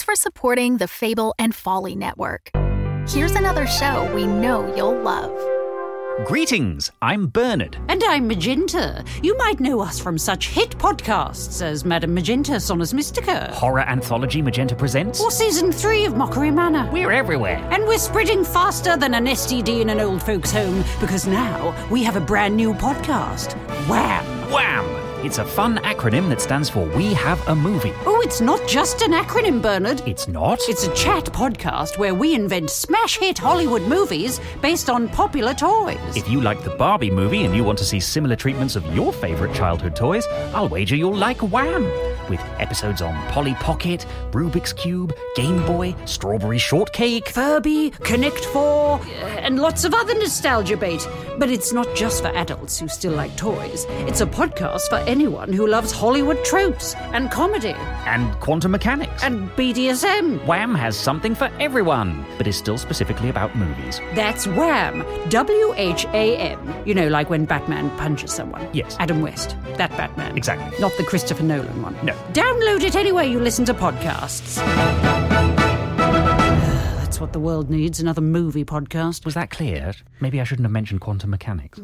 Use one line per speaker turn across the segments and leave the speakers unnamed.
for supporting the Fable and Folly Network. Here's another show we know you'll love.
Greetings, I'm Bernard.
And I'm Magenta. You might know us from such hit podcasts as Madame Magenta, Sonus Mystica.
Horror anthology Magenta Presents.
Or Season 3 of Mockery Manor.
We're everywhere.
And we're spreading faster than an STD in an old folks' home, because now we have a brand new podcast. Wham!
Wham! It's a fun acronym that stands for We Have a Movie.
Oh, it's not just an acronym, Bernard.
It's not?
It's a chat podcast where we invent smash hit Hollywood movies based on popular toys.
If you like the Barbie movie and you want to see similar treatments of your favourite childhood toys, I'll wager you'll like Wham! With episodes on Polly Pocket, Rubik's Cube, Game Boy, Strawberry Shortcake,
Furby, Connect 4, and lots of other nostalgia bait. But it's not just for adults who still like toys. It's a podcast for anyone who loves Hollywood tropes and comedy.
And quantum mechanics.
And BDSM.
Wham! Has something for everyone, but is still specifically about movies.
That's Wham! WHAM. You know, like when Batman punches someone.
Yes.
Adam West. That Batman.
Exactly.
Not the Christopher Nolan one.
No.
Download it anywhere you listen to podcasts. That's what the world needs, another movie podcast.
Was that clear? Maybe I shouldn't have mentioned quantum mechanics.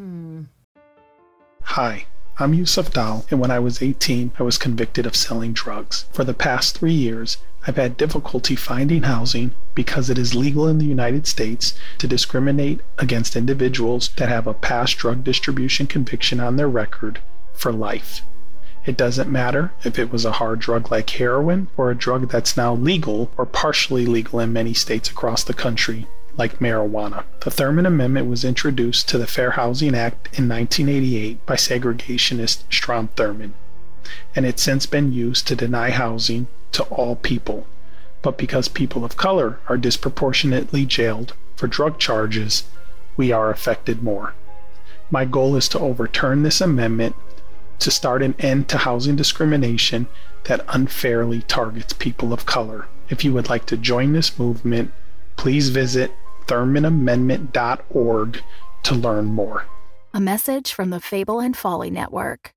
Hi, I'm Yusuf Dal, and when I was 18, I was convicted of selling drugs. For the past 3 years, I've had difficulty finding housing because it is legal in the United States to discriminate against individuals that have a past drug distribution conviction on their record for life. It doesn't matter if it was a hard drug like heroin or a drug that's now legal or partially legal in many states across the country, like marijuana. The Thurman Amendment was introduced to the Fair Housing Act in 1988 by segregationist Strom Thurmond, and it's since been used to deny housing to all people. But because people of color are disproportionately jailed for drug charges, we are affected more. My goal is to overturn this amendment to start an end to housing discrimination that unfairly targets people of color. If you would like to join this movement, please visit ThurmanAmendment.org to learn more.
A message from the Fable and Folly Network.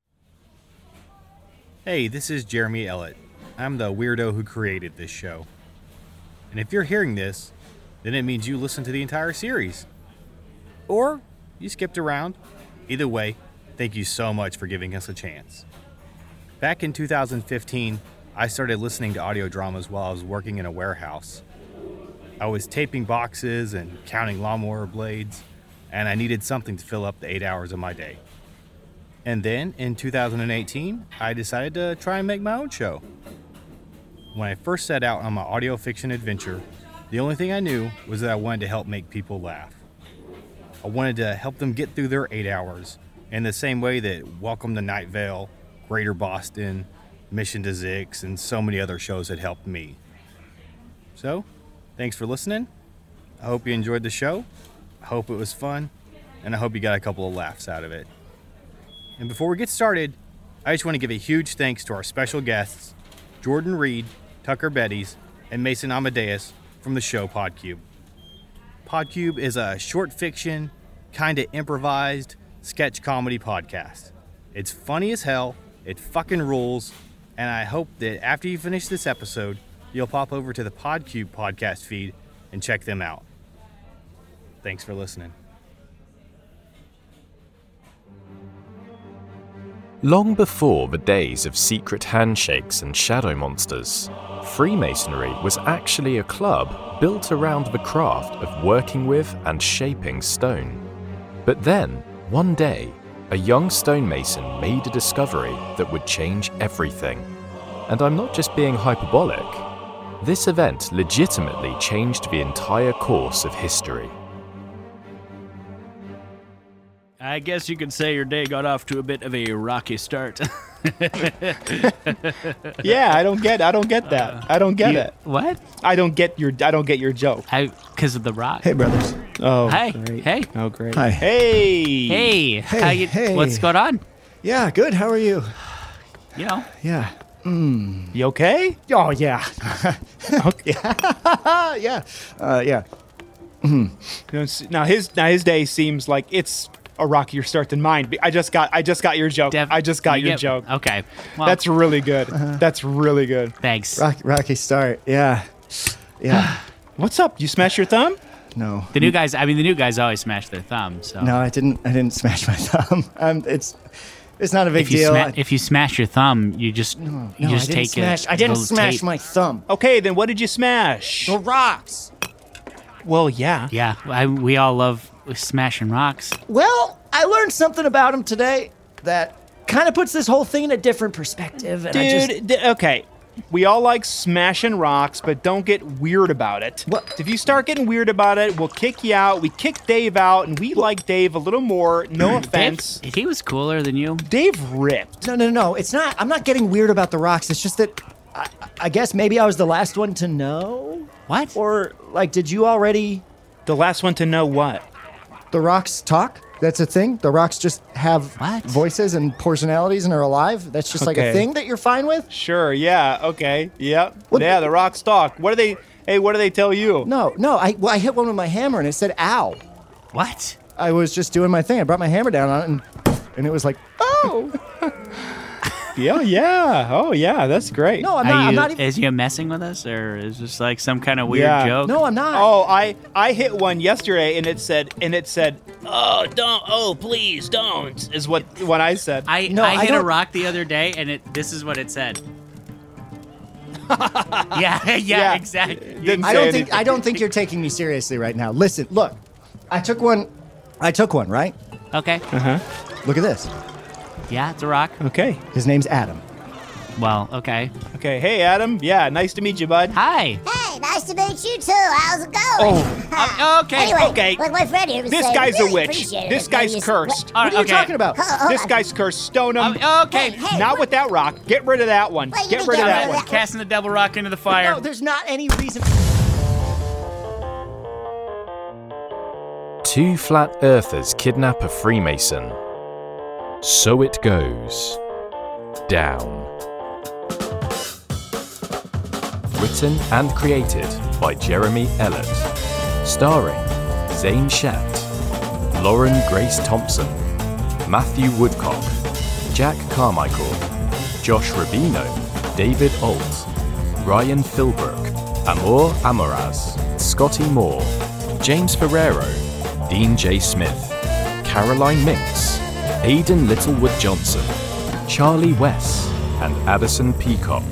Hey, this is Jeremy Ellett. I'm the weirdo who created this show. And if you're hearing this, then it means you listened to the entire series. Or you skipped around. Either way, thank you so much for giving us a chance. Back in 2015, I started listening to audio dramas while I was working in a warehouse. I was taping boxes and counting lawnmower blades, and I needed something to fill up the 8 hours of my day. And then, in 2018, I decided to try and make my own show. When I first set out on my audio fiction adventure, the only thing I knew was that I wanted to help make people laugh. I wanted to help them get through their 8 hours in the same way that Welcome to Night Vale, Greater Boston, Mission to Zix, and so many other shows had helped me. So, thanks for listening. I hope you enjoyed the show. I hope it was fun, and I hope you got a couple of laughs out of it. And before we get started, I just want to give a huge thanks to our special guests, Jordan Reed, Tucker Betties, and Mason Amadeus from the show Podcube. Podcube is a short fiction, kind of improvised, sketch comedy podcast. It's funny as hell, it fucking rules, and I hope that after you finish this episode, you'll pop over to the Podcube podcast feed and check them out. Thanks for listening.
Long before the days of secret handshakes and shadow monsters, Freemasonry was actually a club built around the craft of working with and shaping stone. But then, one day, a young stonemason made a discovery that would change everything. And I'm not just being hyperbolic. This event legitimately changed the entire course of history.
I guess you could say your day got off to a bit of a rocky start.
Yeah, I don't get that. I don't get it.
What?
I don't get your joke.
Because of the rock.
Hey, brothers.
Oh,
Hey,
great.
hey.
Oh, great.
Hi.
Hey.
Hey.
Hey.
What's going on?
Yeah, good. How are you?
You know.
Yeah.
You okay?
Oh, yeah.
Okay.
Yeah. Yeah.
Now his day seems like it's a rockier start than mine. I just got your joke. I just got your joke.
Okay. Well,
That's really good. That's really good.
Thanks.
Rocky start. Yeah. Yeah.
What's up? You smash your thumb?
No.
The new guys always smash their thumbs. So.
No, I didn't smash my thumb. It's not a big deal.
If you smash your thumb, you just take it.
I didn't smash my thumb.
Okay, then what did you smash?
The rocks.
Well, yeah.
Yeah, we all love smashing rocks.
Well, I learned something about him today that kind of puts this whole thing in a different perspective. And
Okay. We all like smashing rocks, but don't get weird about it.
What?
If you start getting weird about it, we'll kick you out. We kicked Dave out, and we like Dave a little more. No offense.
Dave, he was cooler than you.
Dave ripped.
No. It's not. I'm not getting weird about the rocks. It's just that I guess maybe I was the last one to know.
What?
Or, like, did you already...
The last one to know what?
The rocks talk? That's a thing? The rocks just have voices and personalities and are alive? That's just like a thing that you're fine with?
Sure, yeah, okay, yep. Yeah, the rocks talk. What do they tell you?
No, I hit one with my hammer and it said, ow.
What?
I was just doing my thing. I brought my hammer down on it and it was like, oh.
Yeah. Oh, yeah, that's great.
No, I'm not even...
Is you messing with us, or is this like some kind of weird joke?
No, I'm not.
Oh, I hit one yesterday, and it said, please don't, is what I said.
I hit a rock the other day, and this is what it said. yeah, exactly.
I don't think you're taking me seriously right now. Listen, look, I took one, right?
Okay.
Look at this.
Yeah, it's a rock.
Okay.
His name's Adam.
Well, okay.
Okay, hey, Adam. Yeah, nice to meet you, bud.
Hi.
Hey, nice to meet you, too. How's it going?
Okay.
Anyway,
okay.
like my friend here was
This
saying,
guy's
really
a witch.
appreciate it.
This guy's cursed.
What are you talking about?
This guy's cursed. Stone him.
Okay.
Hey,
Not with that rock. Get rid of that one.
Wait,
Get rid of that one.
Casting the devil rock into the fire.
No, there's not any reason...
Two flat earthers kidnap a Freemason. So it goes down. Written and created by Jeremy Ellett. Starring Zane Shat, Lauren Grace Thompson, Matthew Woodcock, Jack Carmichael, Josh Rubino, David Alt, Ryan Philbrook, Amor Amoraz, Scotty Moore, James Ferrero, Dean J. Smith, Caroline Minks, Aidan Littlewood Johnson, Charlie Wess, and Addison Peacock.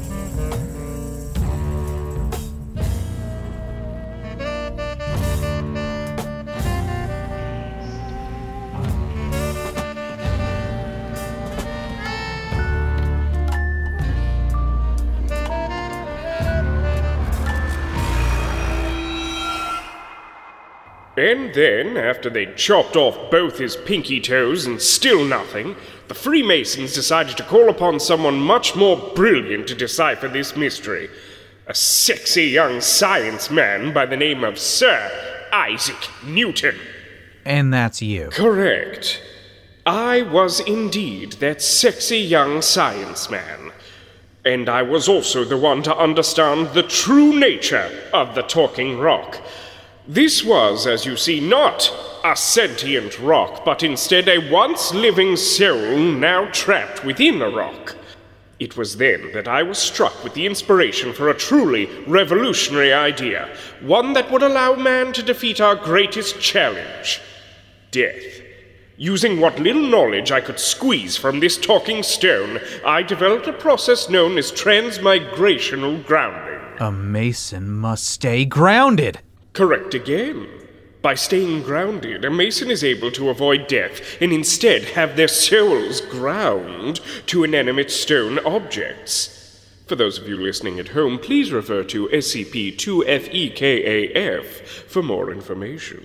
And then, after they'd chopped off both his pinky toes and still nothing, the Freemasons decided to call upon someone much more brilliant to decipher this mystery. A sexy young science man by the name of Sir Isaac Newton.
And that's you.
Correct. I was indeed that sexy young science man. And I was also the one to understand the true nature of the talking rock. This was, as you see, not a sentient rock, but instead a once-living soul now trapped within a rock. It was then that I was struck with the inspiration for a truly revolutionary idea, one that would allow man to defeat our greatest challenge, death. Using what little knowledge I could squeeze from this talking stone, I developed a process known as transmigrational grounding.
A Mason must stay grounded.
Correct again. By staying grounded, a Mason is able to avoid death and instead have their souls ground to inanimate stone objects. For those of you listening at home, please refer to SCP-2FEKAF for more information.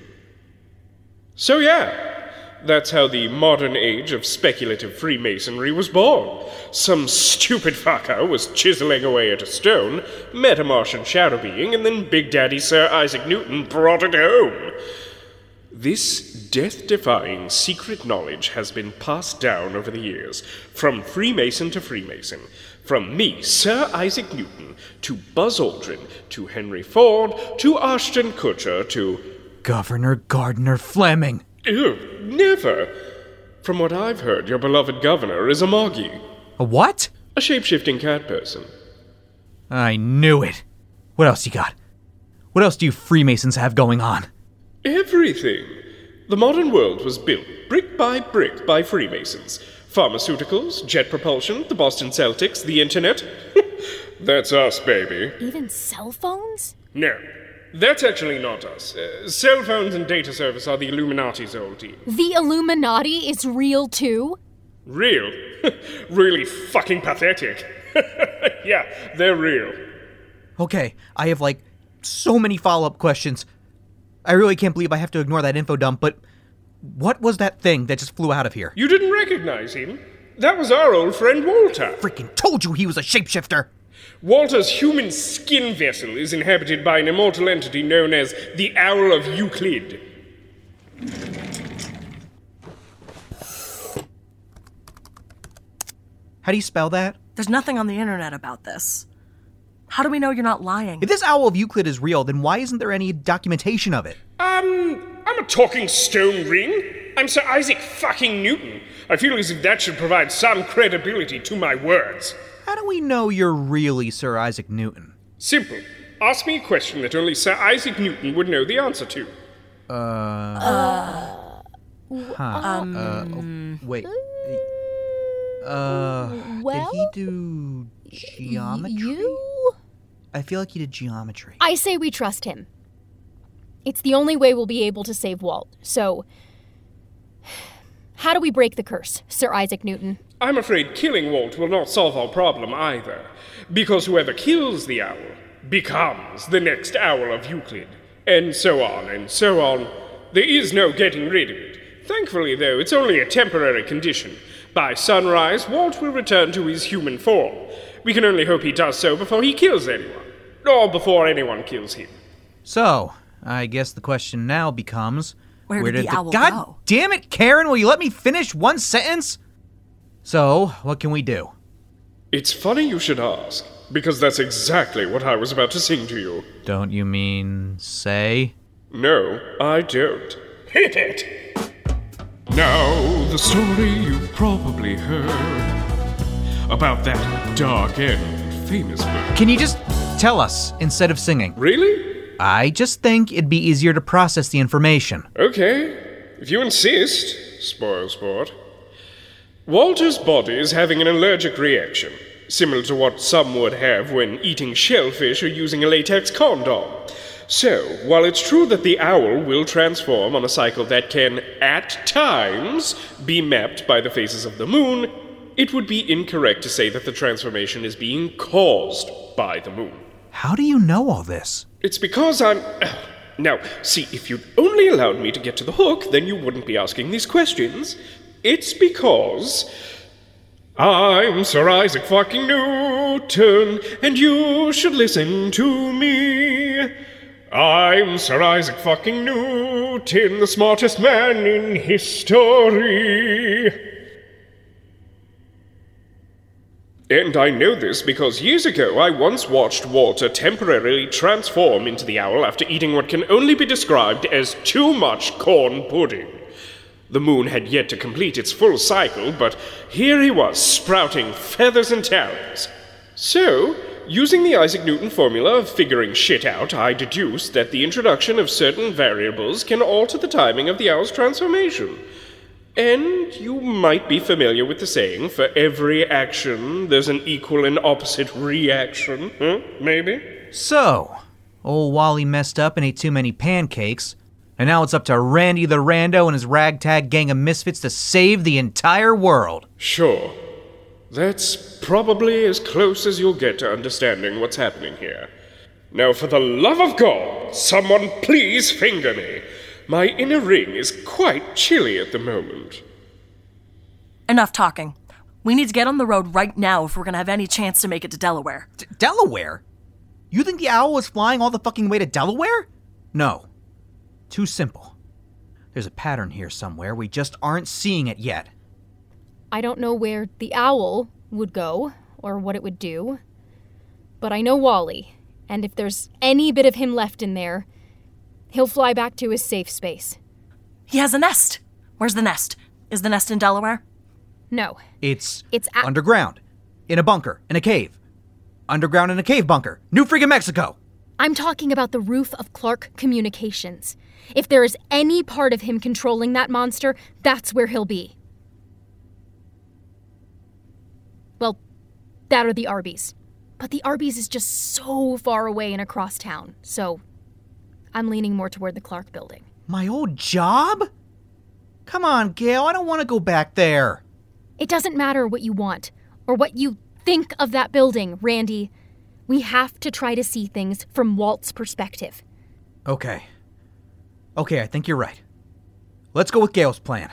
So yeah, that's how the modern age of speculative Freemasonry was born. Some stupid fucker was chiseling away at a stone, met a Martian shadow being, and then Big Daddy Sir Isaac Newton brought it home. This death-defying secret knowledge has been passed down over the years, from Freemason to Freemason. From me, Sir Isaac Newton, to Buzz Aldrin, to Henry Ford, to Ashton Kutcher, to...
Governor Gardner Fleming.
Ew, never. From what I've heard, your beloved governor is a Moggy.
A what?
A shape-shifting cat person.
I knew it. What else you got? What else do you Freemasons have going on?
Everything. The modern world was built brick by Freemasons. Pharmaceuticals, jet propulsion, the Boston Celtics, the internet. That's us, baby.
Even cell phones?
No, that's actually not us. Cell phones and data service are the Illuminati's old team.
The Illuminati is real too?
Real? Really fucking pathetic. Yeah, they're real.
Okay, I have so many follow-up questions. I really can't believe I have to ignore that info dump, but what was that thing that just flew out of here?
You didn't recognize him? That was our old friend Walter.
Freaking told you he was a shapeshifter!
Walter's human skin vessel is inhabited by an immortal entity known as the Owl of Euclid.
How do you spell that?
There's nothing on the internet about this. How do we know you're not lying?
If this Owl of Euclid is real, then why isn't there any documentation of it?
I'm a talking stone ring. I'm Sir Isaac fucking Newton. I feel as if that should provide some credibility to my words.
How do we know you're really Sir Isaac Newton?
Simple. Ask me a question that only Sir Isaac Newton would know the answer to.
Wait.
Well,
did he do geometry?
You?
I feel like he did geometry.
I say we trust him. It's the only way we'll be able to save Walt. So, how do we break the curse, Sir Isaac Newton?
I'm afraid killing Walt will not solve our problem either, because whoever kills the owl becomes the next Owl of Euclid, and so on and so on. There is no getting rid of it. Thankfully, though, it's only a temporary condition. By sunrise, Walt will return to his human form. We can only hope he does so before he kills anyone, or before anyone kills him.
So, I guess the question now becomes...
Where did the owl
God
go?
Damn it, Karen, will you let me finish one sentence? So, what can we do?
It's funny you should ask, because that's exactly what I was about to sing to you.
Don't you mean say?
No, I don't. Hit it! Now, the story you've probably heard about that dark and famous book.
Can you just tell us instead of singing?
Really?
I just think it'd be easier to process the information.
Okay, if you insist, spoil sport. Walter's body is having an allergic reaction, similar to what some would have when eating shellfish or using a latex condom. So, while it's true that the owl will transform on a cycle that can, at times, be mapped by the phases of the moon, it would be incorrect to say that the transformation is being caused by the moon.
How do you know all this?
It's because I'm... Now, see, if you'd only allowed me to get to the hook, then you wouldn't be asking these questions. It's because... I'm Sir Isaac fucking Newton, and you should listen to me. I'm Sir Isaac fucking Newton, the smartest man in history. And I know this because years ago I once watched Walter temporarily transform into the owl after eating what can only be described as too much corn pudding. The moon had yet to complete its full cycle, but here he was, sprouting feathers and talons. So, using the Isaac Newton formula of figuring shit out, I deduced that the introduction of certain variables can alter the timing of the owl's transformation. And you might be familiar with the saying, for every action, there's an equal and opposite reaction, maybe?
So, old Wally messed up and ate too many pancakes, and now it's up to Randy the Rando and his ragtag gang of misfits to save the entire world.
Sure. That's probably as close as you'll get to understanding what's happening here. Now, for the love of God, someone please finger me. My inner ring is quite chilly at the moment.
Enough talking. We need to get on the road right now if we're gonna have any chance to make it to Delaware.
Delaware? You think the owl was flying all the fucking way to Delaware? No. Too simple. There's a pattern here somewhere. We just aren't seeing it yet.
I don't know where the owl would go or what it would do, but I know Wally, and if there's any bit of him left in there, he'll fly back to his safe space.
He has a nest. Where's the nest? Is the nest in Delaware?
No.
It's underground. In a bunker. In a cave. Underground in a cave bunker. New freaking Mexico.
I'm talking about the roof of Clark Communications. If there is any part of him controlling that monster, that's where he'll be. Well, that or the Arby's. But the Arby's is just so far away and across town, so I'm leaning more toward the Clark building.
My old job? Come on, Gail, I don't want to go back there.
It doesn't matter what you want or what you think of that building, Randy. We have to try to see things from Walt's perspective.
Okay, I think you're right. Let's go with Gail's plan.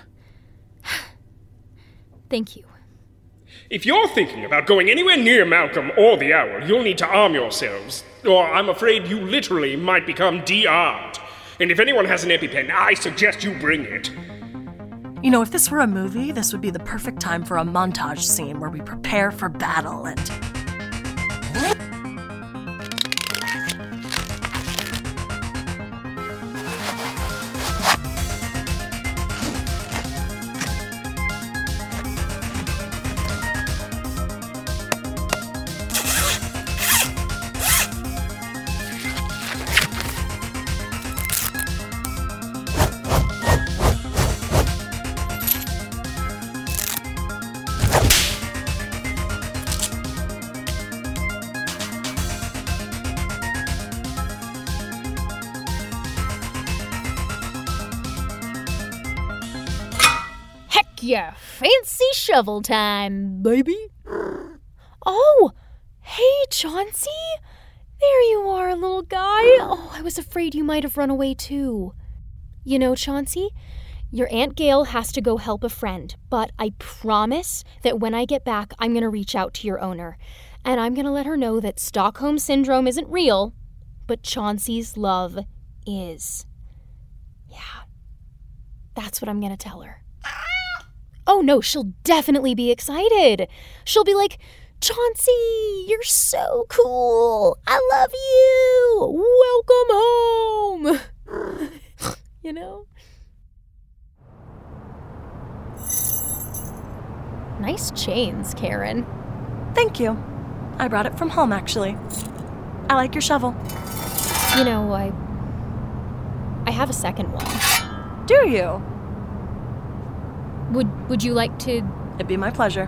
Thank you.
If you're thinking about going anywhere near Malcolm or the Owl, you'll need to arm yourselves, or I'm afraid you literally might become de-armed. And if anyone has an EpiPen, I suggest you bring it.
You know, if this were a movie, this would be the perfect time for a montage scene where we prepare for battle and...
Yeah, fancy shovel time, baby. Oh, hey, Chauncey. There you are, little guy. Oh, I was afraid you might have run away too. You know, Chauncey, your Aunt Gail has to go help a friend, but I promise that when I get back, I'm going to reach out to your owner, and I'm going to let her know that Stockholm Syndrome isn't real, but Chauncey's love is. Yeah, that's what I'm going to tell her. Oh no, she'll definitely be excited. She'll be like, Chauncey, you're so cool. I love you. Welcome home. You know? Nice chains, Karen.
Thank you. I brought it from home, actually. I like your shovel.
You know, I have a second one.
Do you?
Would you like to...
It'd be my pleasure.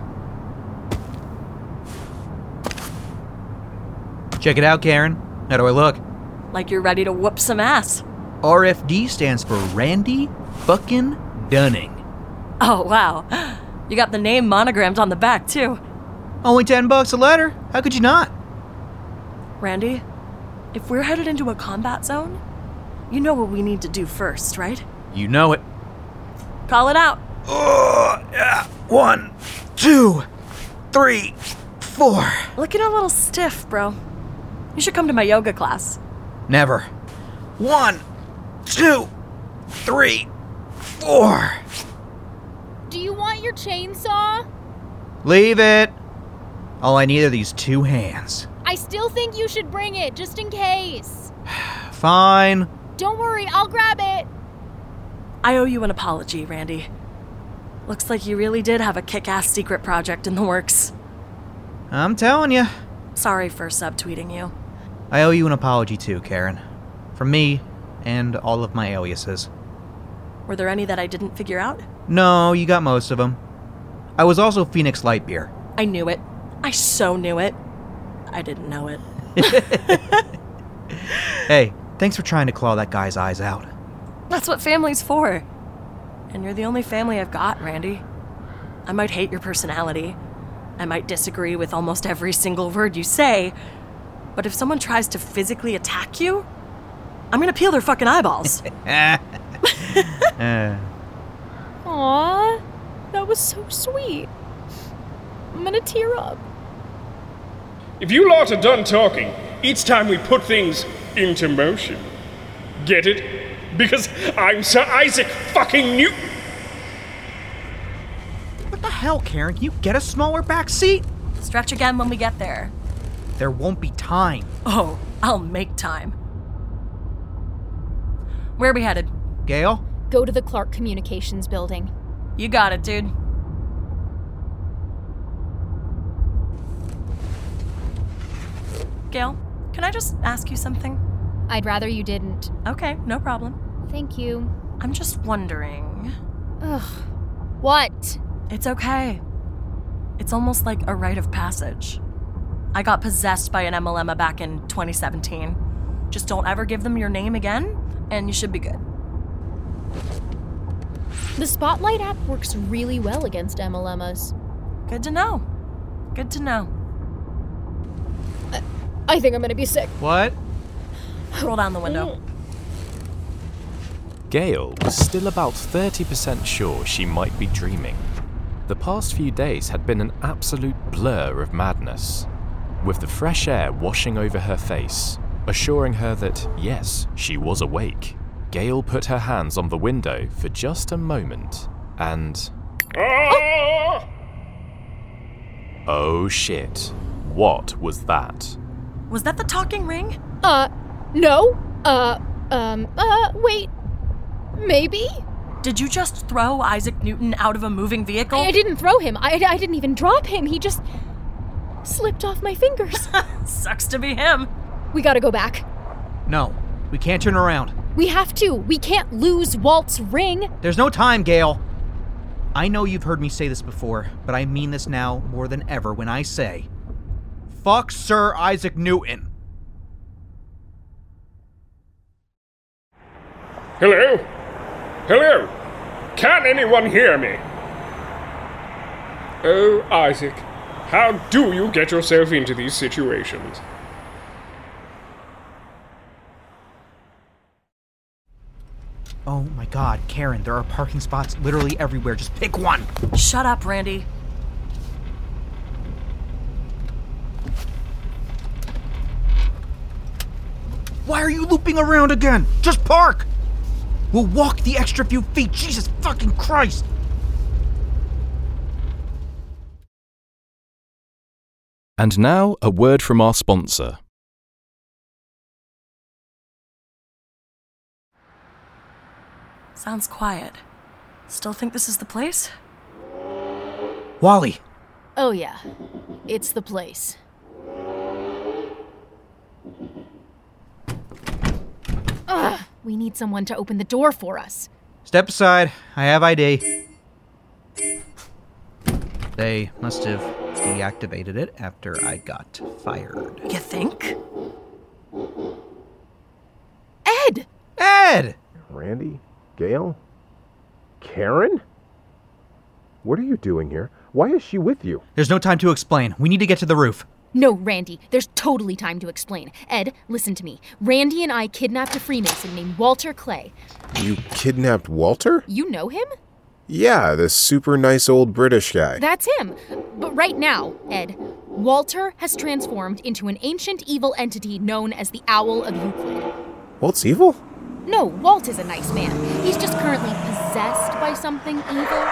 Check it out, Karen. How do I look?
Like you're ready to whoop some ass.
RFD stands for Randy fucking Dunning.
Oh, wow. You got the name monogrammed on the back, too.
Only $10 a letter. How could you not?
Randy, if we're headed into a combat zone, you know what we need to do first, right?
You know it.
Call it out.
Oh, yeah. 1, 2, 3, 4.
Looking a little stiff, bro. You should come to my yoga class.
Never. 1, 2, 3, 4.
Do you want your chainsaw?
Leave it. All I need are these 2 hands.
I still think you should bring it, just in case.
Fine.
Don't worry, I'll grab it.
I owe you an apology, Randy. Looks like you really did have a kick-ass secret project in the works.
I'm telling you.
Sorry for subtweeting you.
I owe you an apology too, Karen. From me and all of my aliases.
Were there any that I didn't figure out?
No, you got most of them. I was also Phoenix Lightbeer.
I knew it. I so knew it. I didn't know it.
Hey, thanks for trying to claw that guy's eyes out.
That's what family's for. And you're the only family I've got, Randy. I might hate your personality. I might disagree with almost every single word you say. But if someone tries to physically attack you, I'm gonna peel their fucking eyeballs.
Aww, that was so sweet. I'm gonna tear up.
If you lot are done talking, it's time we put things into motion. Get it? Because I'm Sir Isaac fucking Newton!
What the hell, Karen? Can you get a smaller back seat?
Stretch again when we get there.
There won't be time.
Oh, I'll make time. Where are we headed?
Gail?
Go to the Clark Communications building.
You got it, dude. Gail, can I just ask you something?
I'd rather you didn't.
Okay, no problem.
Thank you.
I'm just wondering.
Ugh. What?
It's okay. It's almost like a rite of passage. I got possessed by an MLMA back in 2017. Just don't ever give them your name again, and you should be good.
The Spotlight app works really well against MLMs.
Good to know. Good to know.
I think I'm gonna be sick.
What?
Roll down the window.
Gail was still about 30% sure she might be dreaming. The past few days had been an absolute blur of madness, with the fresh air washing over her face, assuring her that, yes, she was awake. Gail put her hands on the window for just a moment, and... Oh shit. What was that?
Was that the talking ring?
No. Wait. Maybe?
Did you just throw Isaac Newton out of a moving vehicle?
I didn't throw him. I didn't even drop him. He just slipped off my fingers.
Sucks to be him.
We gotta go back.
No, we can't turn around.
We have to. We can't lose Walt's ring.
There's no time, Gail. I know you've heard me say this before, but I mean this now more than ever when I say, fuck Sir Isaac Newton.
Hello? Hello? Can anyone hear me? Oh, Isaac, how do you get yourself into these situations?
Oh my god, Karen, there are parking spots literally everywhere. Just pick one.
Shut up, Randy.
Why are you looping around again? Just park! We'll walk the extra few feet. Jesus fucking Christ!
And now, a word from our sponsor.
Sounds quiet. Still think this is the place?
Wally!
Oh yeah, it's the place. Ugh, we need someone to open the door for us.
Step aside. I have ID. They must have deactivated it after I got fired.
You think?
Ed!
Ed!
Randy? Gail? Karen? What are you doing here? Why is she with you?
There's no time to explain. We need to get to the roof.
No, Randy, there's totally time to explain. Ed, listen to me. Randy and I kidnapped a Freemason named Walter Clay.
You kidnapped Walter?
You know him?
Yeah, the super nice old British guy.
That's him. But right now, Ed, Walter has transformed into an ancient evil entity known as the Owl of Euclid.
Walt's evil?
No, Walt is a nice man. He's just currently possessed by something evil.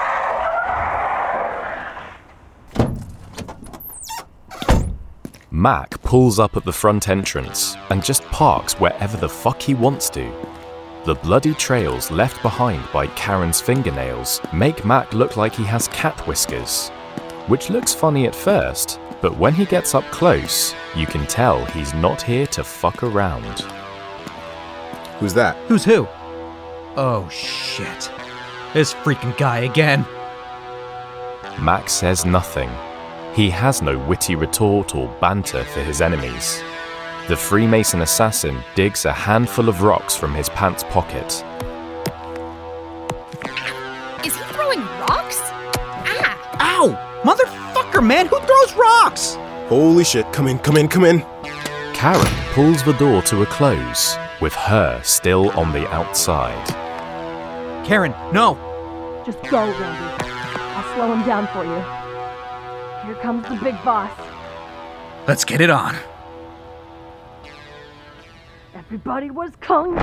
Mac pulls up at the front entrance and just parks wherever the fuck he wants to. The bloody trails left behind by Karen's fingernails make Mac look like he has cat whiskers, which looks funny at first, but when he gets up close, you can tell he's not here to fuck around.
Who's that?
Who's who? Oh shit. This freaking guy again.
Mac says nothing. He has no witty retort or banter for his enemies. The Freemason assassin digs a handful of rocks from his pants pocket.
Is he throwing rocks? Ah!
Ow! Motherfucker, man! Who throws rocks?
Holy shit, come in.
Karen pulls the door to a close, with her still on the outside.
Karen, no!
Just go, Randy. I'll slow him down for you. Here comes the big boss.
Let's get it on.
Everybody was kung.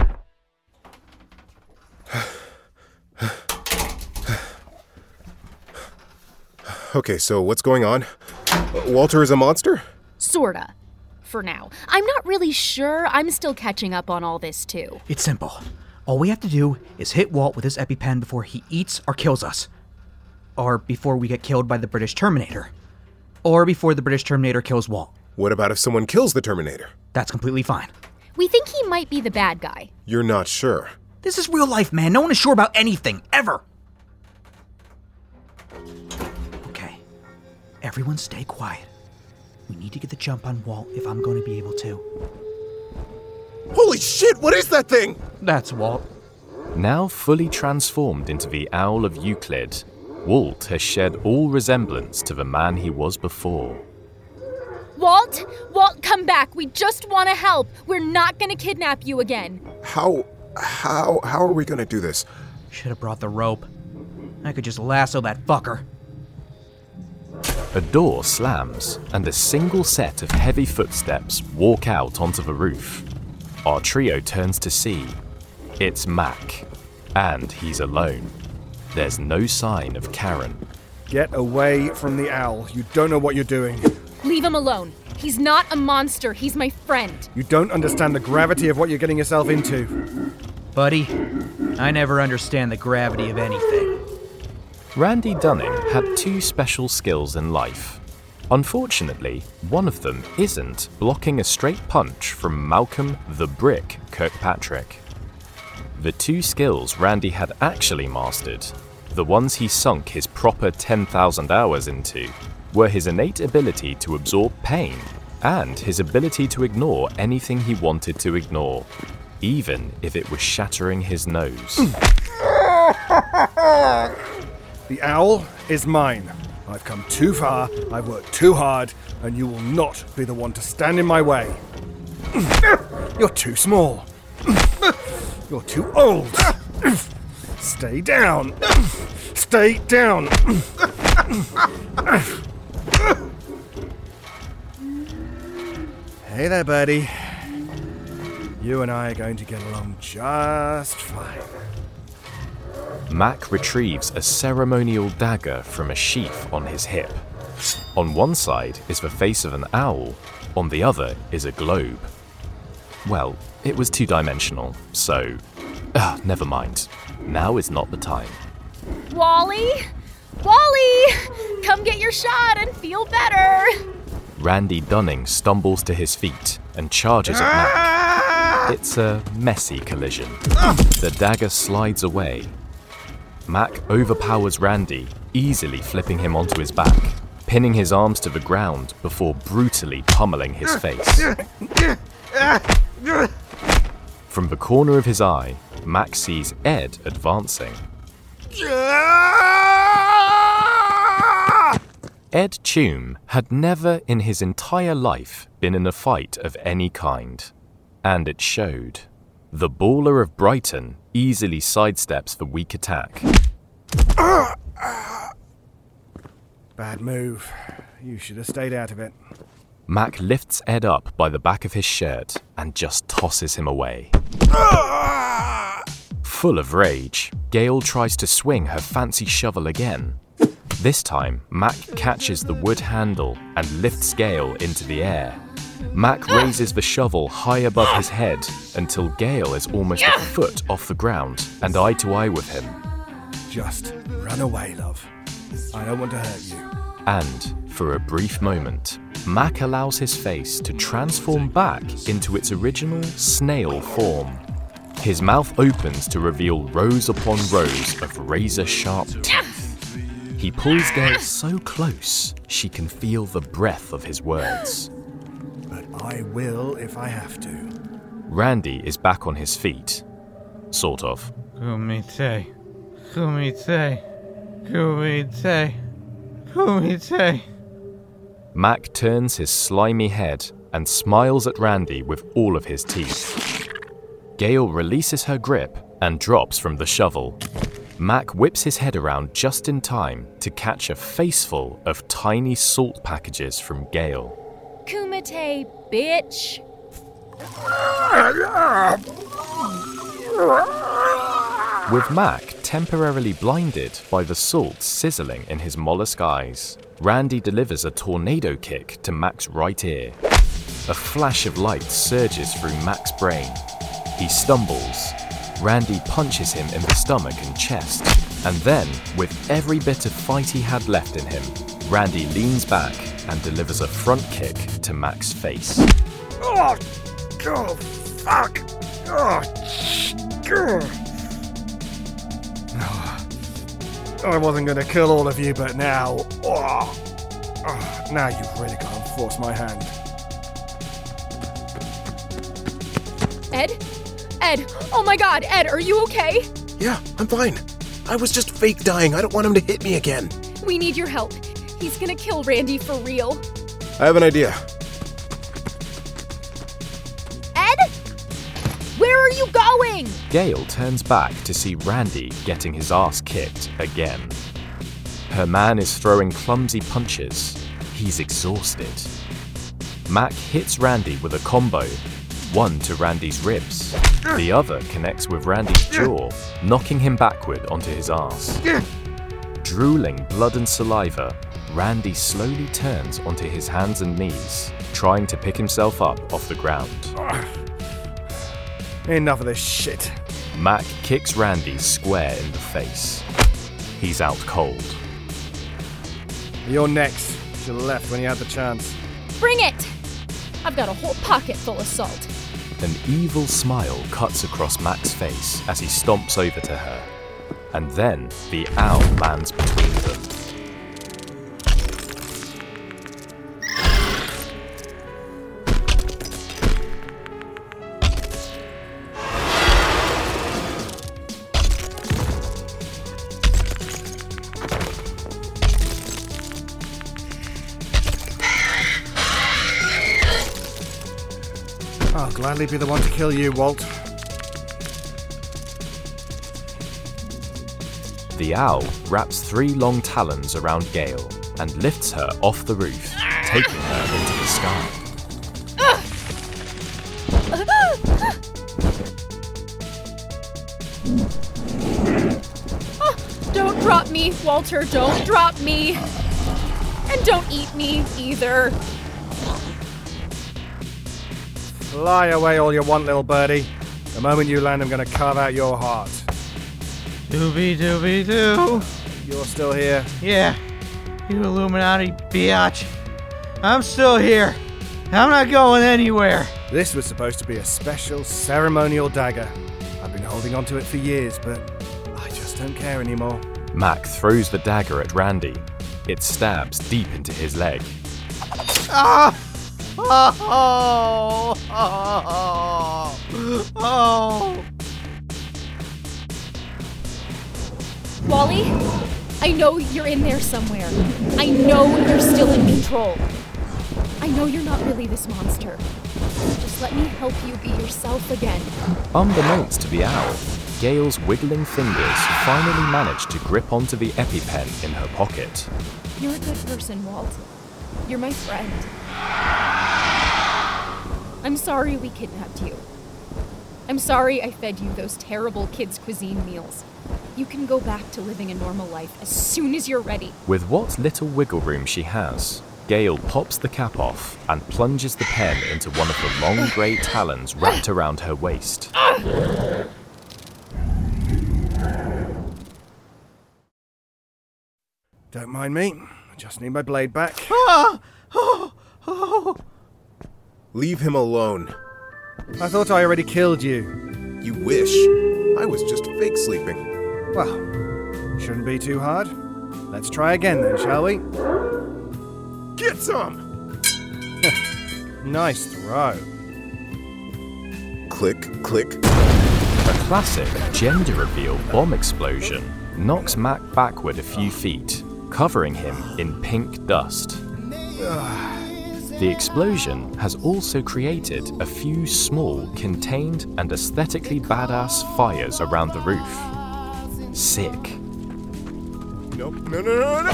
Okay, so what's going on? Walter is a monster?
Sorta. For now. I'm not really sure. I'm still catching up on all this, too.
It's simple. All we have to do is hit Walt with his EpiPen before he eats or kills us. Or before we get killed by the British Terminator. Or before the British Terminator kills Walt.
What about if someone kills the Terminator?
That's completely fine.
We think he might be the bad guy.
You're not sure.
This is real life, man. No one is sure about anything, ever. Okay. Everyone stay quiet. We need to get the jump on Walt if I'm going to be able to.
Holy shit, what is that thing?
That's Walt.
Now fully transformed into the Owl of Euclid, Walt has shed all resemblance to the man he was before.
Walt, come back. We just want to help. We're not going to kidnap you again.
How are we gonna do this?
Should have brought the rope. I could just lasso that fucker.
A door slams, and a single set of heavy footsteps walk out onto the roof. Our trio turns to see. It's Mac, and he's alone. There's no sign of Karen.
Get away from the owl. You don't know what you're doing.
Leave him alone. He's not a monster. He's my friend.
You don't understand the gravity of what you're getting yourself into.
Buddy, I never understand the gravity of anything.
Randy Dunning had two special skills in life. Unfortunately, one of them isn't blocking a straight punch from Malcolm the Brick Kirkpatrick. The two skills Randy had actually mastered, the ones he sunk his proper 10,000 hours into, were his innate ability to absorb pain and his ability to ignore anything he wanted to ignore, even if it was shattering his nose.
The owl is mine. I've come too far, I've worked too hard, and you will not be the one to stand in my way. You're too small. You're too old. Stay down. Stay down. Hey there, buddy. You and I are going to get along just fine.
Mac retrieves a ceremonial dagger from a sheath on his hip. On one side is the face of an owl, on the other is a globe. Well, it was two-dimensional, so... never mind. Now is not the time.
Wally! Wally! Come get your shot and feel better!
Randy Dunning stumbles to his feet and charges at Mac. It's a messy collision. The dagger slides away. Mac overpowers Randy, easily flipping him onto his back, pinning his arms to the ground before brutally pummeling his face. From the corner of his eye, Mac sees Ed advancing. Ed Tume had never in his entire life been in a fight of any kind, and it showed. The baller of Brighton easily sidesteps the weak attack.
Bad move. You should have stayed out of it.
Mac lifts Ed up by the back of his shirt and just tosses him away. Full of rage, Gale tries to swing her fancy shovel again. This time, Mac catches the wood handle and lifts Gale into the air. Mac raises the shovel high above his head until Gale is almost a foot off the ground and eye to eye with him.
Just run away, love. I don't want to hurt you.
And, for a brief moment, Mac allows his face to transform back into its original snail form. His mouth opens to reveal rows upon rows of razor-sharp teeth. He pulls Gale so close, she can feel the breath of his words.
But I will if I have to.
Randy is back on his feet. Sort of.
Kumite. Kumite. Kumite. Kumite.
Mac turns his slimy head and smiles at Randy with all of his teeth. Gale releases her grip and drops from the shovel. Mac whips his head around just in time to catch a faceful of tiny salt packages from Gale.
Kumite, bitch.
With Mac temporarily blinded by the salt sizzling in his mollusk eyes, Randy delivers a tornado kick to Mac's right ear. A flash of light surges through Mac's brain. He stumbles, Randy punches him in the stomach and chest, and then, with every bit of fight he had left in him, Randy leans back and delivers a front kick to Mac's face.
Oh, fuck! Oh, I wasn't going to kill all of you, but now... now you've really got to force my hand.
Ed? Ed! Oh my god, Ed, are you okay?
Yeah, I'm fine. I was just fake dying. I don't want him to hit me again.
We need your help. He's gonna kill Randy for real.
I have an idea.
Ed? Where are you going?
Gale turns back to see Randy getting his ass kicked again. Her man is throwing clumsy punches. He's exhausted. Mac hits Randy with a combo, one to Randy's ribs. The other connects with Randy's jaw, knocking him backward onto his ass. Drooling blood and saliva, Randy slowly turns onto his hands and knees, trying to pick himself up off the ground.
Enough of this shit.
Mac kicks Randy square in the face. He's out cold.
You're next. Should have left when you had the chance.
Bring it! I've got a whole pocket full of salt.
An evil smile cuts across Mac's face as he stomps over to her. And then the owl lands between them.
I'll gladly be the one to kill you, Walt.
The owl wraps 3 long talons around Gale and lifts her off the roof, taking her into the sky.
Don't drop me, Walter, don't drop me. And don't eat me either.
Fly away all you want, little birdie. The moment you land, I'm going to carve out your heart.
Doobie-doobie-doo.
You're still here?
Yeah. You Illuminati biatch. I'm still here. I'm not going anywhere.
This was supposed to be a special ceremonial dagger. I've been holding onto it for years, but I just don't care anymore.
Mac throws the dagger at Randy. It stabs deep into his leg.
Ah! Oh! Oh! Oh!
Wally, I know you're in there somewhere. I know you're still in control. I know you're not really this monster. Just let me help you be yourself again.
Unbeknownst to the owl, Gale's wiggling fingers finally manage to grip onto the EpiPen in her pocket.
You're a good person, Walt. You're my friend. I'm sorry we kidnapped you. I'm sorry I fed you those terrible kids' cuisine meals. You can go back to living a normal life as soon as you're ready.
With what little wiggle room she has, Gale pops the cap off and plunges the pen into one of the long grey talons wrapped around her waist.
Don't mind me. I just need my blade back.
Leave him alone.
I thought I already killed you.
You wish. I was just fake sleeping.
Well, shouldn't be too hard. Let's try again then, shall we?
Get some!
Nice throw.
Click, click.
A classic gender reveal bomb explosion knocks Mac backward a few feet, covering him in pink dust. The explosion has also created a few small, contained and aesthetically badass fires around the roof. Sick.
Nope, no.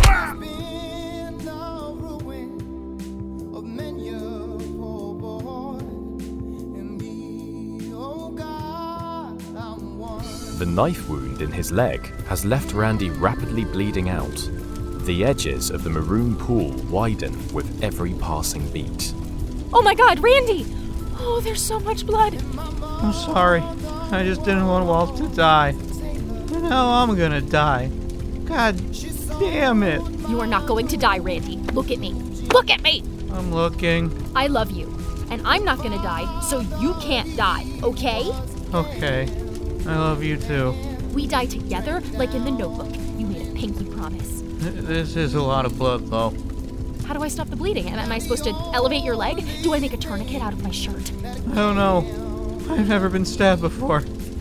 The knife wound in his leg has left Randy rapidly bleeding out. The edges of the maroon pool widen with every passing beat.
Oh my god, Randy! Oh, there's so much blood.
I'm sorry. I just didn't want Walt to die. And now I'm gonna die. God damn it.
You are not going to die, Randy. Look at me. Look at me!
I'm looking.
I love you. And I'm not gonna die, so you can't die, okay?
Okay. I love you too.
We die together, like in the Notebook. You made a pinky promise.
This is a lot of blood, though.
How do I stop the bleeding? Am I supposed to elevate your leg? Do I make a tourniquet out of my shirt?
I don't know. I've never been stabbed before.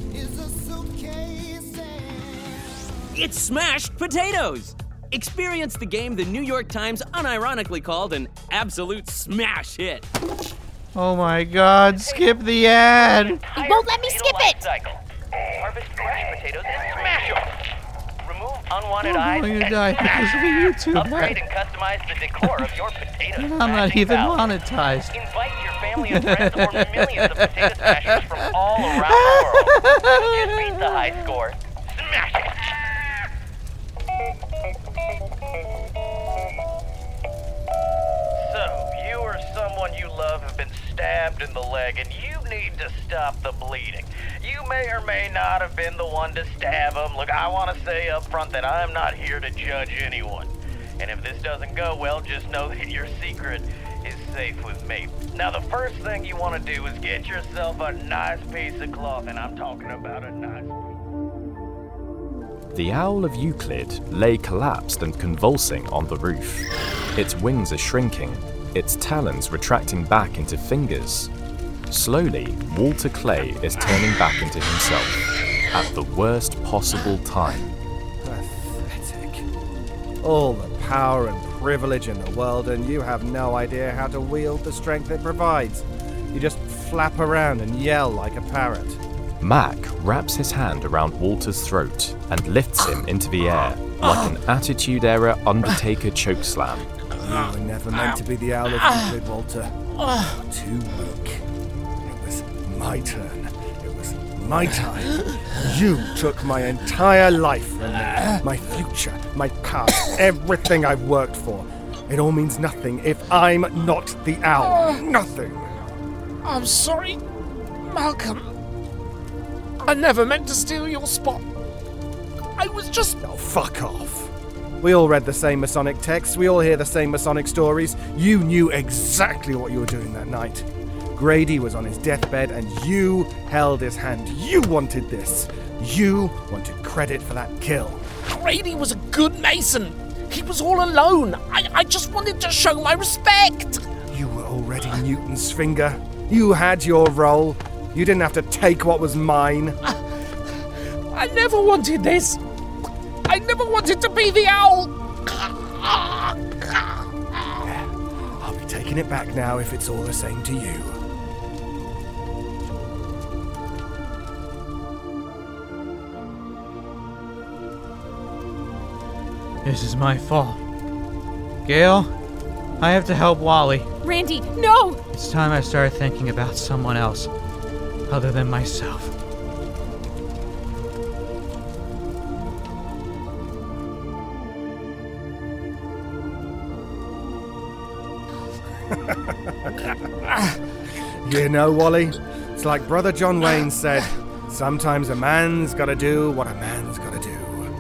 It's Smashed Potatoes! Experience the game the New York Times unironically called an absolute smash hit.
Oh my god, skip the ad!
You won't let me skip it!
Harvest fresh potatoes and smash them! Remove unwanted eyes
I'm gonna die because of a YouTube
upgrade
ad.
and customize the decor of your potato
I'm not even
valve.
monetized.
Invite your family and friends or millions of potato smashers from all around the world. Just beat the high score. Smash it! So, you or someone you love have been stabbed in the leg and you need to stop the bleeding. You may or may not have been the one to stab them. Look, I want to say up front that I'm not here to judge anyone. And if this doesn't go well, just know that your secret is safe with me. Now, the first thing you want to do is get yourself a nice piece of cloth, and I'm talking about a nice piece.
The Owl of Euclid lay collapsed and convulsing on the roof. Its wings are shrinking, its talons retracting back into fingers. Slowly, Walter Clay is turning back into himself at the worst possible time.
Pathetic. All the power and privilege in the world, and you have no idea how to wield the strength it provides. You just flap around and yell like a parrot.
Mac wraps his hand around Walter's throat and lifts him into the air like an Attitude Era Undertaker chokeslam.
You were never meant to be the Owl of Euclid, Walter. Too weak. It was my turn. It was my time. You took my entire life from me. My future, my past, everything I've worked for. It all means nothing if I'm not the Owl. Nothing.
I'm sorry, Malcolm. I never meant to steal your spot. I was just...
Oh, fuck off. We all read the same Masonic texts. We all hear the same Masonic stories. You knew exactly what you were doing that night. Grady was on his deathbed and you held his hand. You wanted this. You wanted credit for that kill.
Grady was a good Mason. He was all alone. I just wanted to show my respect.
You were already Newton's finger. You had your role. You didn't have to take what was mine.
I never wanted this. I never wanted to be the Owl.
I'll be taking it back now if it's all the same to you.
This is my fault. Gail, I have to help Wally.
Randy, no!
It's time I started thinking about someone else other than myself.
You know, Wally, it's like Brother John Wayne said, sometimes a man's gotta do what a man's gotta do.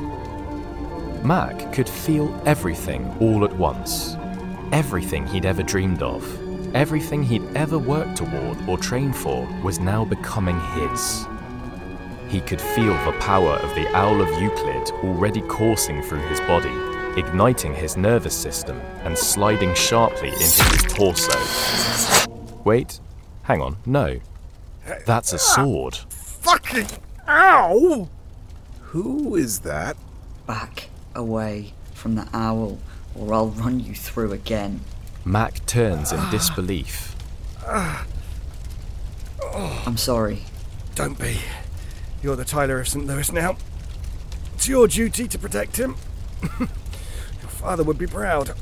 Mac could feel everything all at once. Everything he'd ever dreamed of, everything he'd ever worked toward or trained for was now becoming his. He could feel the power of the Owl of Euclid already coursing through his body, igniting his nervous system and sliding sharply into his torso. Wait, hang on, no. That's a sword.
Fucking ow!
Who is that?
Back away from the owl, or I'll run you through again.
Mac turns in disbelief.
I'm sorry.
Don't be. You're the Tyler of St. Louis now. It's your duty to protect him. Your father would be proud.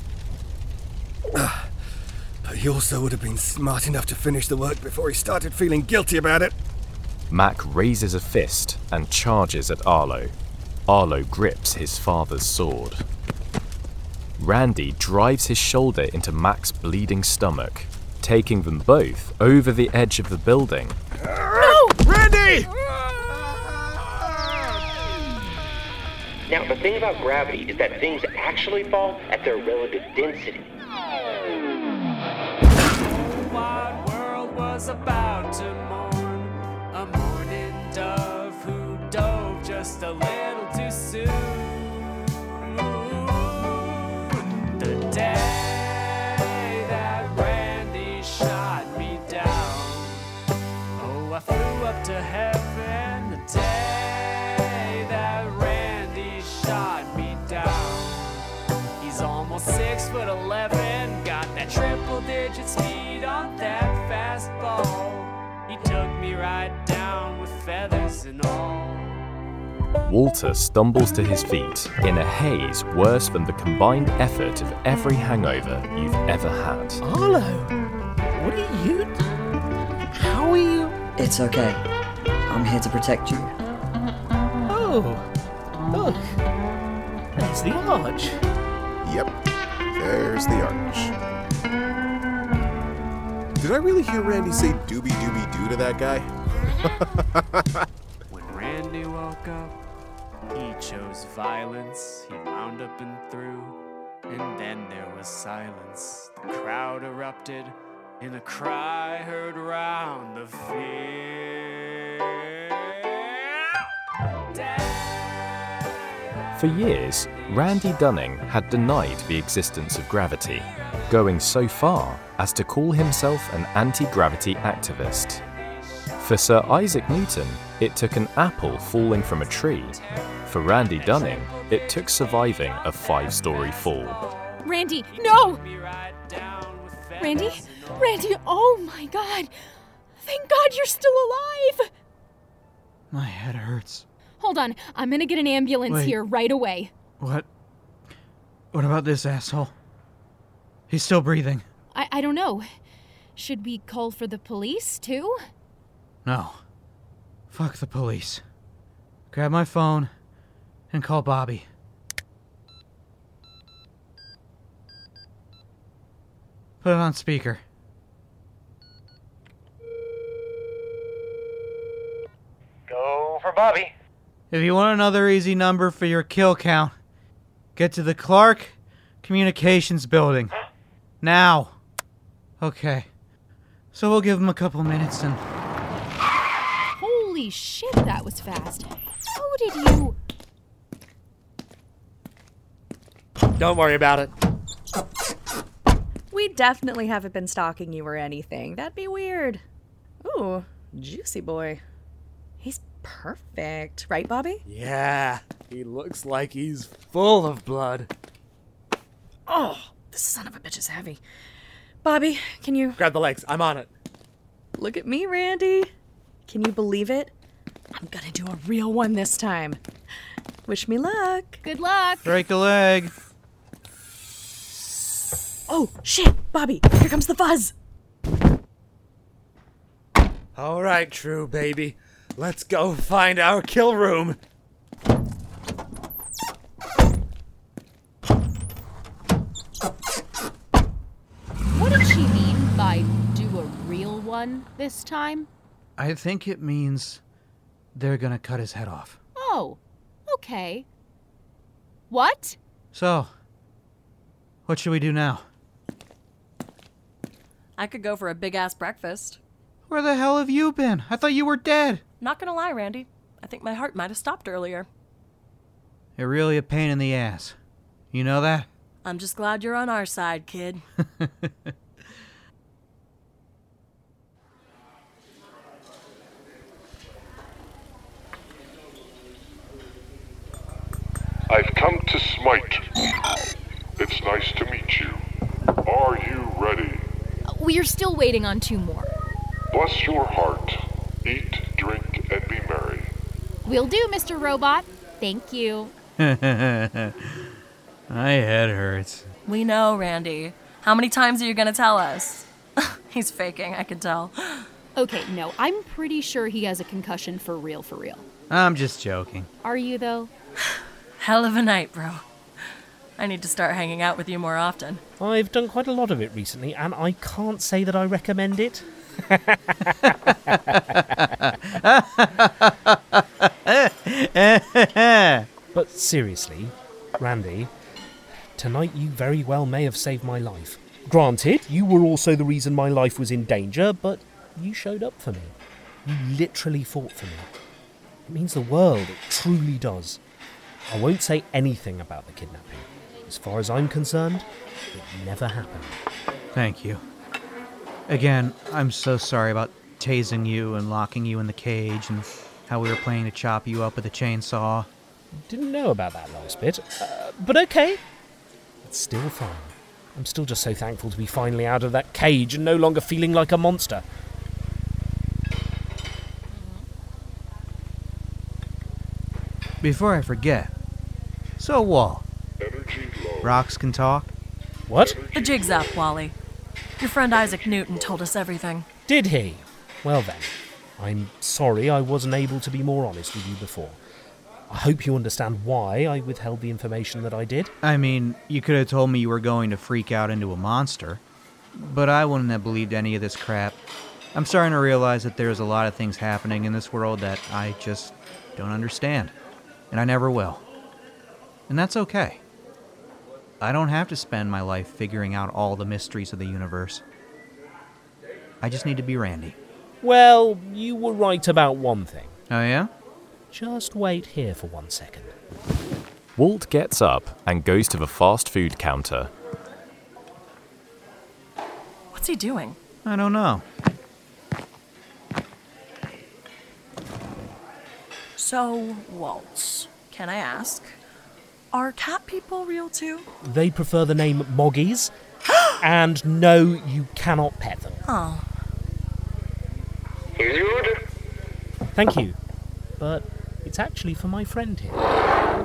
But he also would have been smart enough to finish the work before he started feeling guilty about it.
Mac raises a fist and charges at Arlo. Arlo grips his father's sword. Randy drives his shoulder into Mac's bleeding stomach, taking them both over the edge of the building.
No! Randy!
Now, the thing about gravity is that things actually fall at their relative density.
The wide world was about to mourn a mourning dove who dove just a little too soon. The day that Randy shot me down, oh, I flew up to heaven. The day that Randy shot me down, he's almost 6'11", got that triple-digit speed on that fastball. He took me right down with feathers and all.
Walter stumbles to his feet in a haze worse than the combined effort of every hangover you've ever had.
Arlo, what are you? How are you?
It's okay. I'm here to protect you.
Oh, look. There's the arch.
Yep, there's the arch. Did I really hear Randy say doobie doobie doo to that guy?
When Randy woke up, he chose violence. He wound up and through, and then there was silence. The crowd erupted in a cry heard round the field.
For years, Randy Dunning had denied the existence of gravity, going so far as to call himself an anti-gravity activist. For Sir Isaac Newton, it took an apple falling from a tree. For Randy Dunning, it took surviving a 5-story fall.
Randy, no! Randy? Randy, oh my God! Thank God you're still alive!
My head hurts.
Hold on, I'm gonna get an ambulance
Wait.
here right away.
What? What about this asshole? He's still breathing.
I don't know. Should we call for the police, too?
No. Fuck the police. Grab my phone and call Bobby. Put it on speaker.
Go for Bobby.
If you want another easy number for your kill count, get to the Clark Communications Building. Now. Okay. So we'll give him a couple minutes and...
Holy shit, that was fast. How did you...
Don't worry about it.
We definitely haven't been stalking you or anything. That'd be weird. Ooh, juicy boy. He's perfect. Right, Bobby?
Yeah, he looks like he's full of blood.
Oh, this son of a bitch is heavy. Bobby, can you...
Grab the legs. I'm on it.
Look at me, Randy. Can you believe it? I'm gonna do a real one this time. Wish me luck.
Good luck.
Break a leg.
Oh, shit. Bobby, here comes the fuzz.
All right, True baby. Let's go find our kill room.
What did she mean by do a real one this time?
I think it means they're gonna cut his head off.
Oh, okay. What?
So, what should we do now?
I could go for a big-ass breakfast.
Where the hell have you been? I thought you were dead.
Not gonna lie, Randy. I think my heart might have stopped earlier.
You're really a pain in the ass. You know that?
I'm just glad you're on our side, kid.
I've come to smite. It's nice to meet you. Are you ready?
We are still waiting on 2 more.
Bless your heart. Eat, drink, and be merry.
Will do, Mr. Robot. Thank you.
My head hurts.
We know, Randy. How many times are you gonna tell us? He's faking, I can tell.
Okay, no, I'm pretty sure he has a concussion for real, for real.
I'm just joking.
Are you, though?
Hell of a night, bro. I need to start hanging out with you more often.
I've done quite a lot of it recently, and I can't say that I recommend it. But Seriously, Randy, tonight you very well may have saved my life. Granted, you were also the reason my life was in danger, but you showed up for me. You literally fought for me. It means the world, it truly does. I won't say anything about the kidnapping. As far as I'm concerned, it never happened.
Thank you. Again, I'm so sorry about tasing you and locking you in the cage and how we were planning to chop you up with a chainsaw.
Didn't know about that last bit, but okay. It's still fine. I'm still just so thankful to be finally out of that cage and no longer feeling like a monster.
Before I forget, so Wall, rocks can talk?
What?
The jig's up, Wally. Your friend Isaac Newton told us everything.
Did he? Well then, I'm sorry I wasn't able to be more honest with you before. I hope you understand why I withheld the information that I did.
I mean, you could have told me you were going to freak out into a monster, but I wouldn't have believed any of this crap. I'm starting to realize that there's a lot of things happening in this world that I just don't understand, and I never will. And that's okay. I don't have to spend my life figuring out all the mysteries of the universe. I just need to be Randy.
Well, you were right about one thing.
Oh yeah?
Just wait here for 1 second.
Walt gets up and goes to the fast food counter.
What's he doing?
I don't know.
So, Walt, can I ask, are cat people real too?
They prefer the name Moggies, and no, you cannot pet them.
Oh.
Here's your order.
Thank you, but it's actually for my friend here.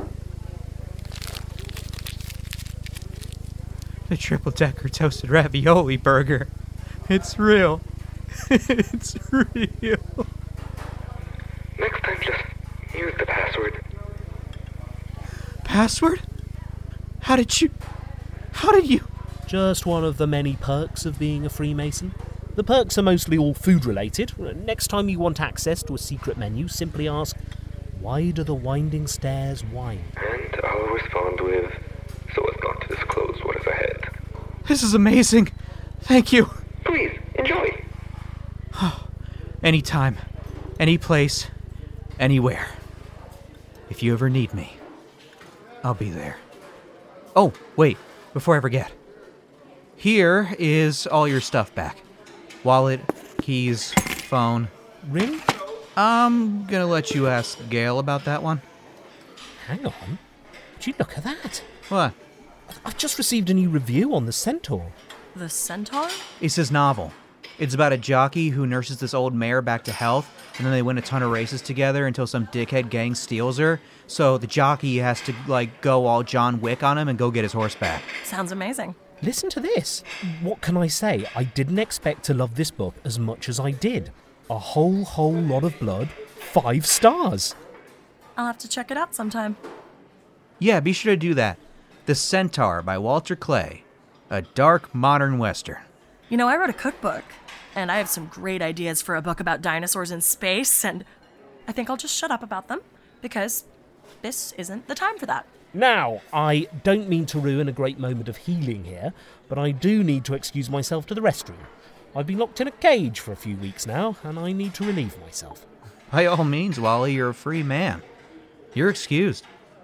The triple-decker toasted ravioli burger. It's real. It's real.
Next time, just use the password.
Password? How did you...
Just one of the many perks of being a Freemason. The perks are mostly all food-related. Next time you want access to a secret menu, simply ask, why do the winding stairs wind?
And I'll respond with, so as not to disclose what is ahead.
This is amazing. Thank you.
Please, enjoy.
Anytime, any place, anywhere. If you ever need me, I'll be there. Oh, wait, before I forget. Here is all your stuff back. Wallet, keys, phone.
Ring?
I'm gonna let you ask Gail about that one.
Hang on. Would you look at that?
What?
I've just received a new review on the Centaur.
The Centaur?
It's his novel. It's about a jockey who nurses this old mare back to health, and then they win a ton of races together until some dickhead gang steals her. So the jockey has to, go all John Wick on him and go get his horse back.
Sounds amazing.
Listen to this. What can I say? I didn't expect to love this book as much as I did. A whole lot of blood. 5 stars.
I'll have to check it out sometime.
Yeah, be sure to do that. The Centaur by Walter Clay. A dark, modern western.
You know, I wrote a cookbook, and I have some great ideas for a book about dinosaurs in space, and I think I'll just shut up about them, because this isn't the time for that.
Now, I don't mean to ruin a great moment of healing here, but I do need to excuse myself to the restroom. I've been locked in a cage for a few weeks now, and I need to relieve myself.
By all means, Wally, you're a free man. You're excused.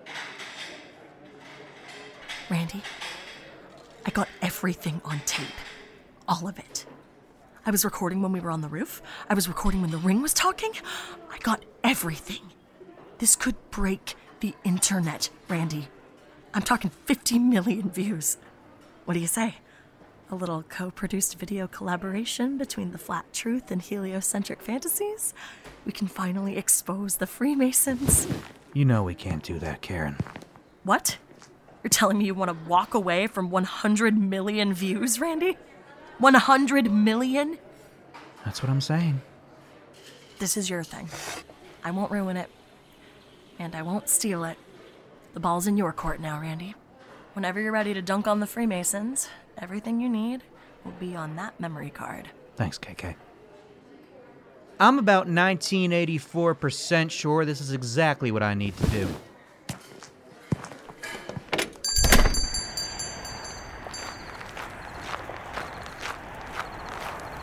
Randy, I got everything on tape. All of it. I was recording when we were on the roof. I was recording when the ring was talking. I got everything. This could break the internet, Randy. I'm talking 50 million views. What do you say? A little co-produced video collaboration between The Flat Truth and Heliocentric Fantasies? We can finally expose the Freemasons.
You know we can't do that, Karen.
What? You're telling me you want to walk away from 100 million views, Randy? 100 million?
That's what I'm saying.
This is your thing. I won't ruin it. And I won't steal it. The ball's in your court now, Randy. Whenever you're ready to dunk on the Freemasons, everything you need will be on that memory card.
Thanks, KK. I'm about 1984% sure this is exactly what I need to do.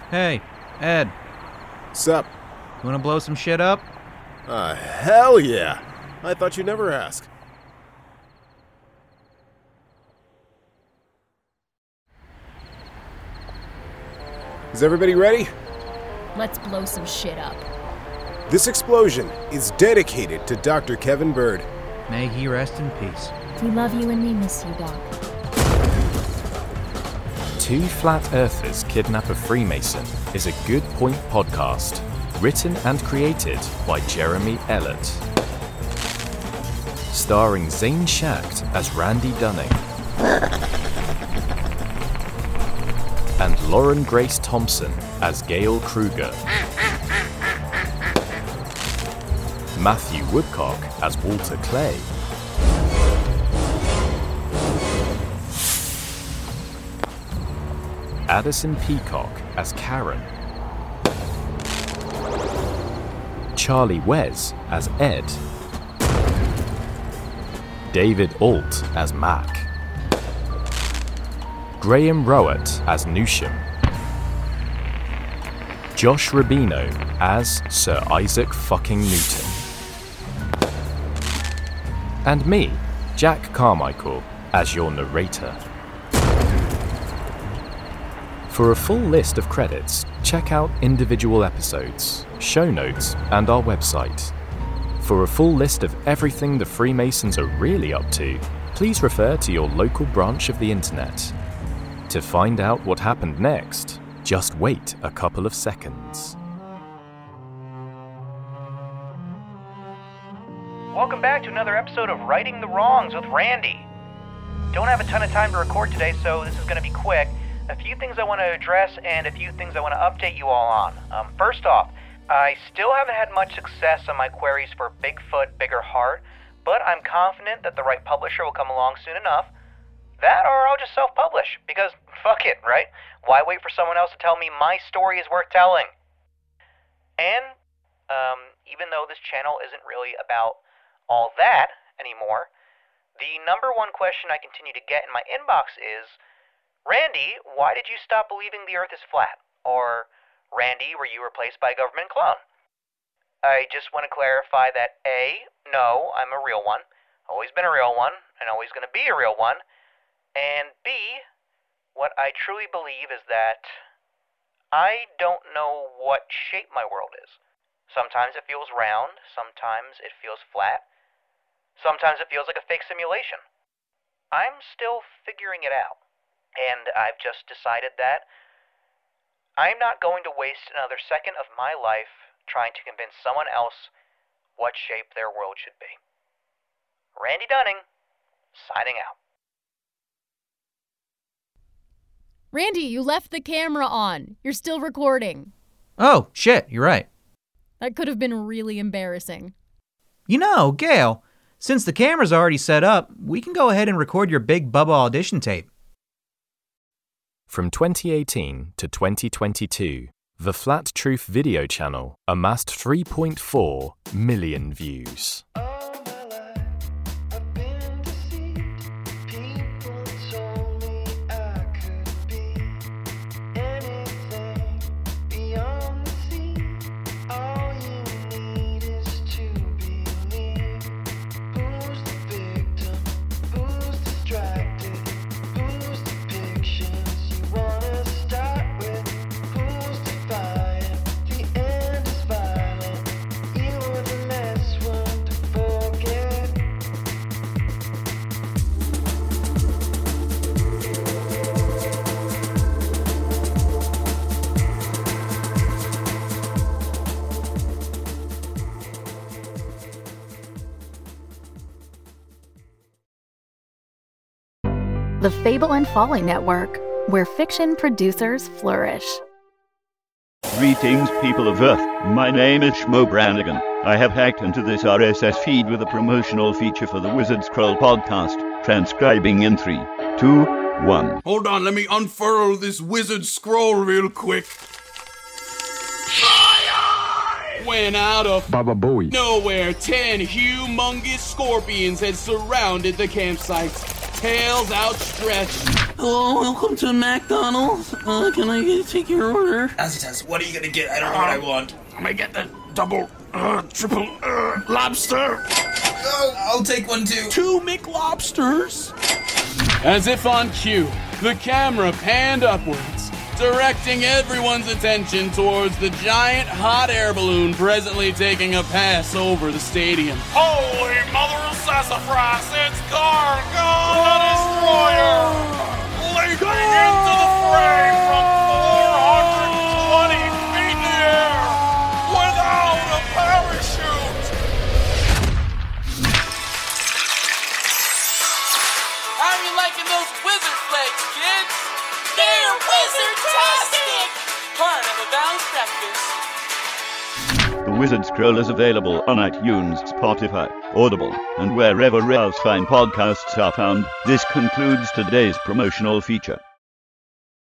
Hey, Ed.
Sup?
You wanna blow some shit up?
Hell yeah! I thought you'd never ask. Is everybody ready?
Let's blow some shit up.
This explosion is dedicated to Dr. Kevin Bird.
May he rest in peace.
We love you and we miss you, Doc.
Two Flat Earthers Kidnap a Freemason is a Good Point podcast, written and created by Jeremy Ellett. Starring Zane Schacht as Randy Dunning. And Lauren Grace Thompson as Gail Kruger. Matthew Woodcock as Walter Clay. Addison Peacock as Karen. Charlie Wes as Ed. David Alt as Mac. Graham Rowett as Newsham. Josh Rubino as Sir Isaac fucking Newton. And me, Jack Carmichael, as your narrator. For a full list of credits, check out individual episodes, show notes, and our website. For a full list of everything the Freemasons are really up to, please refer to your local branch of the internet. To find out what happened next, just wait a couple of seconds.
Welcome back to another episode of Righting the Wrongs with Randy. Don't have a ton of time to record today, so this is going to be quick. A few things I want to address and a few things I want to update you all on. First off, I still haven't had much success on my queries for Bigfoot, Bigger Heart, but I'm confident that the right publisher will come along soon enough. That or I'll just self-publish, because fuck it, right? Why wait for someone else to tell me my story is worth telling? And, even though this channel isn't really about all that anymore, the number one question I continue to get in my inbox is, Randy, why did you stop believing the Earth is flat? Or, Randy, were you replaced by a government clone? I just want to clarify that A, no, I'm a real one, always been a real one, and always going to be a real one, and B, what I truly believe is that I don't know what shape my world is. Sometimes it feels round, sometimes it feels flat, sometimes it feels like a fake simulation. I'm still figuring it out. And I've just decided that I'm not going to waste another second of my life trying to convince someone else what shape their world should be. Randy Dunning, signing out.
Randy, you left the camera on. You're still recording.
Oh, shit, you're right.
That could have been really embarrassing.
You know, Gail, since the camera's already set up, we can go ahead and record your Big Bubba audition tape.
From 2018 to 2022, the Flat Truth video channel amassed 3.4 million views.
The Fable and Folly Network, where fiction producers flourish.
Greetings, people of Earth. My name is Shmo Brannigan. I have hacked into this RSS feed with a promotional feature for the Wizard Scroll podcast, transcribing in 3, 2, 1.
Hold on, let me unfurl this Wizard Scroll real quick. When out of
Baba Booey.
nowhere, 10 humongous scorpions had surrounded the campsite.
tails outstretched.
Hello, welcome to McDonald's. Can I take your order?
Azitas, what are you gonna get? I don't know what I want.
I'm gonna get the double, triple, lobster.
I'll take one too.
2 McLobsters. As if on cue, the camera panned upwards, directing everyone's attention towards the giant hot air balloon presently taking a pass over the stadium.
Holy mother of sassafras, it's Gargo the Destroyer! Leaping into the fray from 420 feet in the air without a parachute!
How are you liking those wizard flags, kids? They're wizard-tastic! Part of a balanced breakfast.
The Wizard Scroll is available on iTunes, Spotify, Audible, and wherever else fine podcasts are found. This concludes today's promotional feature.